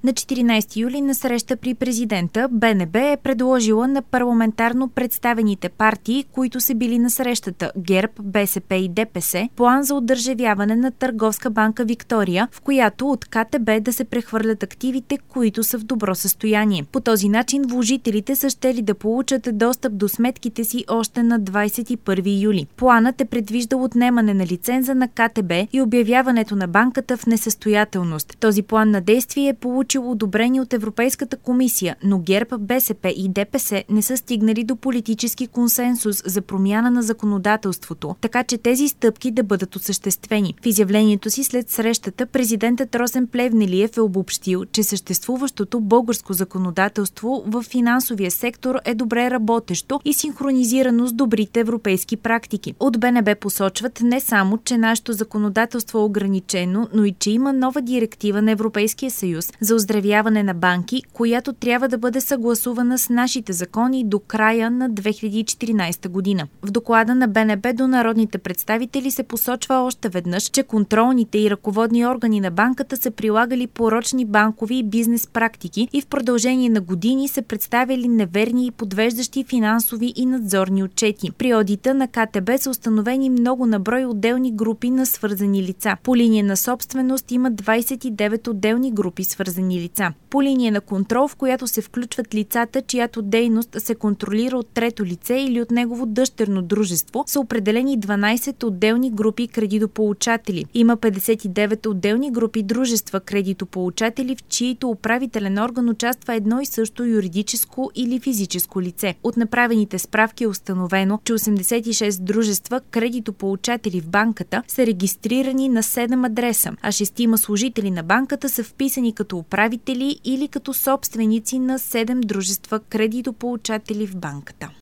На 14 юли на среща при президента БНБ е предложила на парламентарно представените партии, които са били на срещата ГЕРБ, БСП и ДПС, план за одържавяване на Търговска банка Виктория, в която от КТБ да се прехвърлят активите, които са в добро състояние. По този начин вложителите са щели да получат достъп до сметките си още на 21 юли. Планът е предвиждал отнемане на лиценза на КТБ и обявяването на банката в несъстоятелност. Този план на действие е получил одобрение от Европейската комисия, но ГЕРБ, БСП и ДПС не са стигнали до политически консенсус за промяна на законодателството, така че тези стъпки да бъдат осъществени. В изявлението си след срещата президентът Росен Плевнелиев е обобщил, че съществуващото българско законодателство в финансовия сектор е добре работещо и синхронизирано с добрите европейски практики. От БНБ посочват не само, че нашето законодателство е ограничено, но и че има нова директива на Европейския съюз за оздравяване на банки, която трябва да бъде съгласувана с нашите закони до края на 2014 година. В доклада на БНБ до народните представители се посочва още веднъж, че контролните и ръководни органи на банката са прилагали порочни банкови и бизнес практики и в продължение на години са представили неверни и подвеждащи финансови и надзорни отчети. При одита на КТБ са установени много на брой отделни групи на свързани лица. По линия на собственост има 29 отделни групи свързани лица. По линия на контрол, в която се включват лицата, чиято дейност се контролира от трето лице или от негово дъщерно дружество, са определени 12 отделни групи кредитополучатели. Има 59 отделни групи дружества кредитополучатели, в чието управителен орган участва едно и също юридическо или физическо лице. От направените справки е установено, че 86 дружества кредитополучатели в банката са регистрирани на 7 адреса, а 6 служители на банката са вписани като управители или като собственици на 7 дружества кредитополучатели в банката.